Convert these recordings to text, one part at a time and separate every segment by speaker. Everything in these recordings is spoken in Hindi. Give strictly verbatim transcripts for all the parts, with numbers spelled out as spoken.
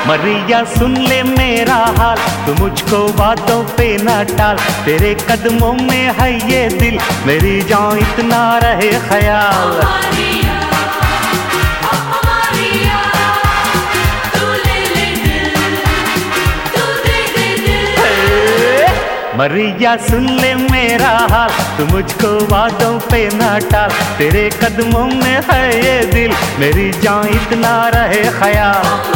Speaker 1: मरिया सुन ले मेरा हाल, तू मुझको बातों पे ना टाल। तेरे कदमों में है ये दिल, मेरी जान इतना रहे ख्याल। मरिया सुन ले मेरा हाल, तू मुझको बातों पे ना टाल। तेरे कदमों में है ये दिल, मेरी जान इतना रहे ख्याल।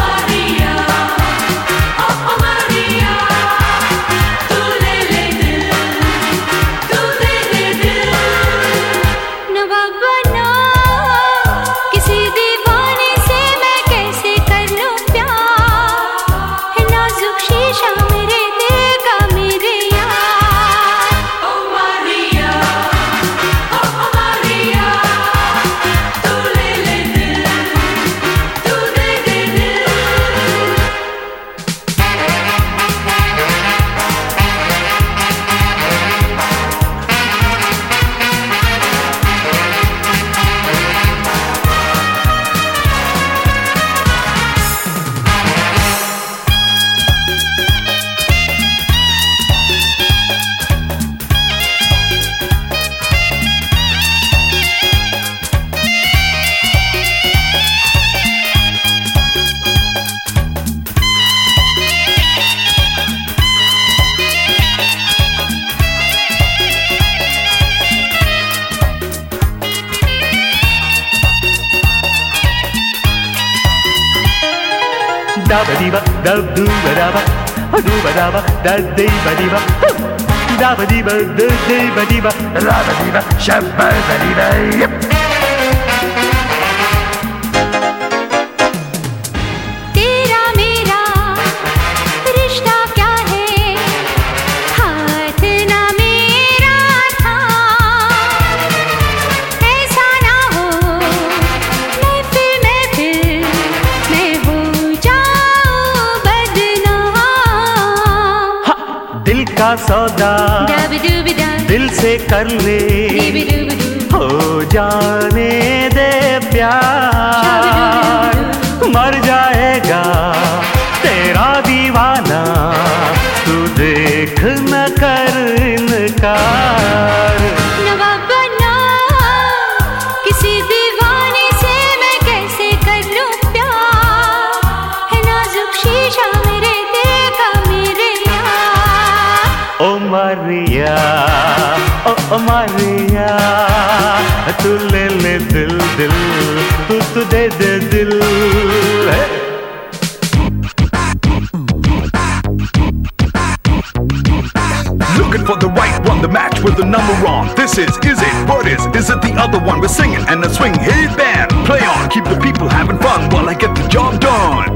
Speaker 1: Dabba diba, dab dooba dabba, dooba dabba, dab diba diba, dabba diba, dab diba diba, dabba diba, shabba diba, yep.
Speaker 2: तेरा मेरा रिश्ता क्या है, हाथ ना मेरा था। ऐसा ना हो महफिल महफिल मैं हो
Speaker 1: दिल का सौदा दिल से कर ले, हो जाने दे प्यार। मर जाएगा तेरा दीवाना, तू देख न कर इनकार।
Speaker 2: नवाब बना किसी दीवाने से मैं कैसे कर लूं प्यार। है नाजुक शीशा मेरे दिल का मेरे यार।
Speaker 1: ओ मारिया, ओ, ओ मारिया, तू ले ले दिल दिल, तू तू दे दे दिल।
Speaker 3: Looking for the right one, the match with the number on. This is, is it, what is, is it the other one? We're singing and a swing, hey band, play on, keep the people having fun while I get the job done.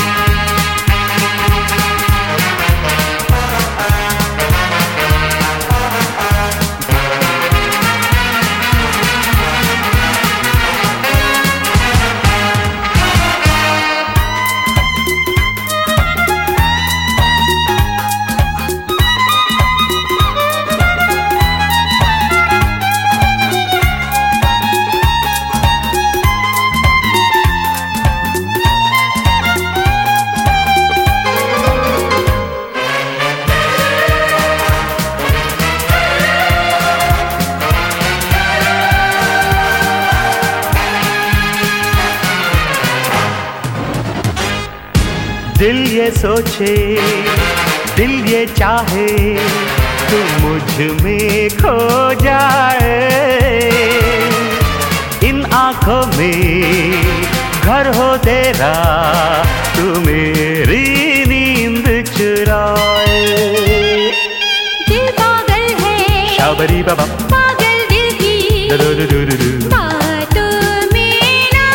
Speaker 1: दिल ये सोचे, दिल ये चाहे, तू मुझ में खो जाए। इन आँखों में घर हो तेरा, तू मेरी नींद चुराए।
Speaker 2: दिल पागल है,
Speaker 1: शाबरी बाबा,
Speaker 2: पागल दिल की
Speaker 1: दो दो दो दो दो।
Speaker 2: बातों में ना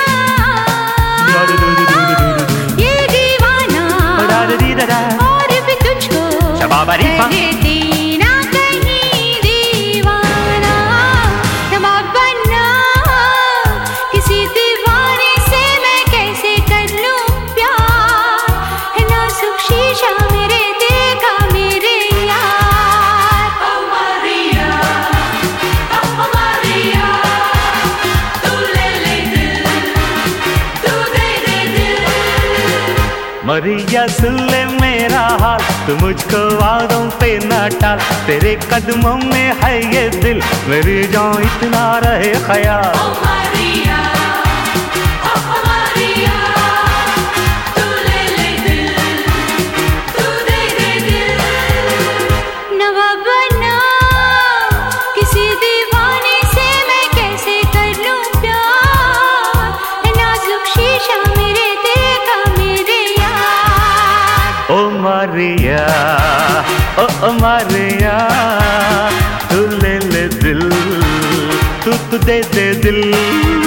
Speaker 2: ये दीवाना और भी तुझको कह देना कहीं दीवाना। नवाब बना किसी दीवाने से मैं कैसे कर लूं प्यार। है नाजुक शीशा मेरे दिल का मेरे यार। ओ मारिया, ओ मारिया।
Speaker 1: मरिया सुन ले मेरा हाल, तू मुझको वादों पे न टाल, तेरे कदमों में है ये दिल, मेरी जान इतना रहे ख्याल।
Speaker 2: ओ मारिया, ओ मारिया, तू ले ले दिल, तू दे दे दिल। नवाब बना किसी दीवाने से मैं कैसे कर लूं प्यार, नाजुक शीशा मेरे दिल का मेरे यार।
Speaker 1: ओ मारिया, ओ ओ मारिया, तू ले ले दिल, तू तू दे दे दिल।